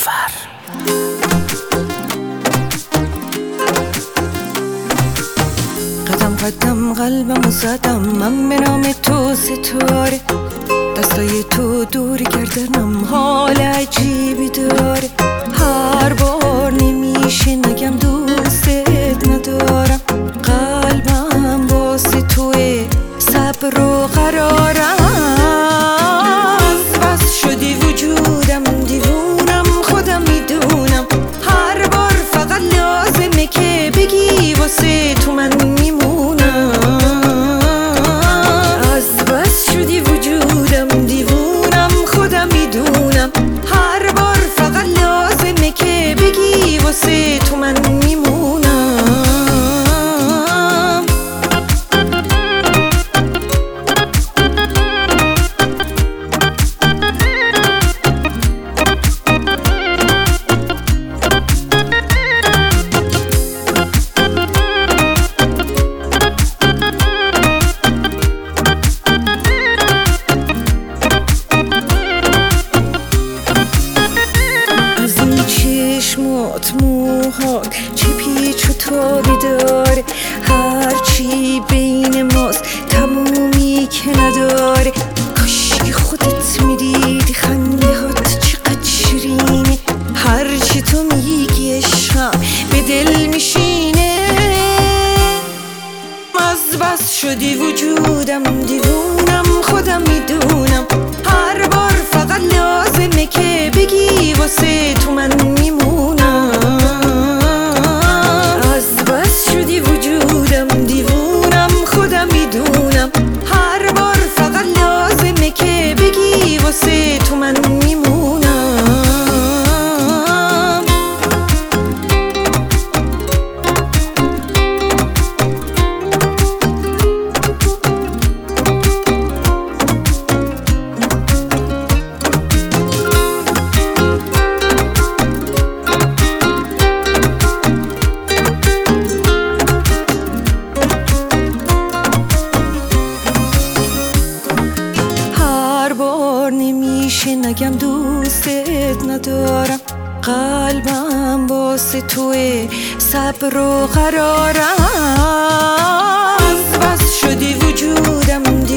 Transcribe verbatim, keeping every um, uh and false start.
نیلوفر. قدم قدم قلبمو زدم من به نام تو ستاره، دستای تو دور گردنم حال عجیبی داره. هر بار نمیشه نگم دوستت ندارم، قلبم واسه توه صبر و قرارم. بس شدی وجودم دیوونم خودم میدونم، هر بار فقط لازمه که بگی واسه تو من میمونم. از بس شدی وجودم دیوونم خودم میدونم، هر بار فقط لازمه که بگی واسه تو من میمونم. چشمات موهات چه پیچ و تابی داره، هرچی بین ماست تمومی که نداره. کاشی خودت میدیدی خنده هات چقدر شیرینه، هرچی تو میگی عشقم به دل میشینه. از بس شدی وجودم دیوونم خودم میدونم، هر بار فقط لازمه که بگی واسه تو من میمونم. از بس شدی وجودم دیوونم خودم میدونم، هر بار فقط لازمه که بگی واسه تو من میمونم. نمیشه نگم دوستت ندارم، قلبم واسه توه صبر و قرارم. از بس شدی وجودم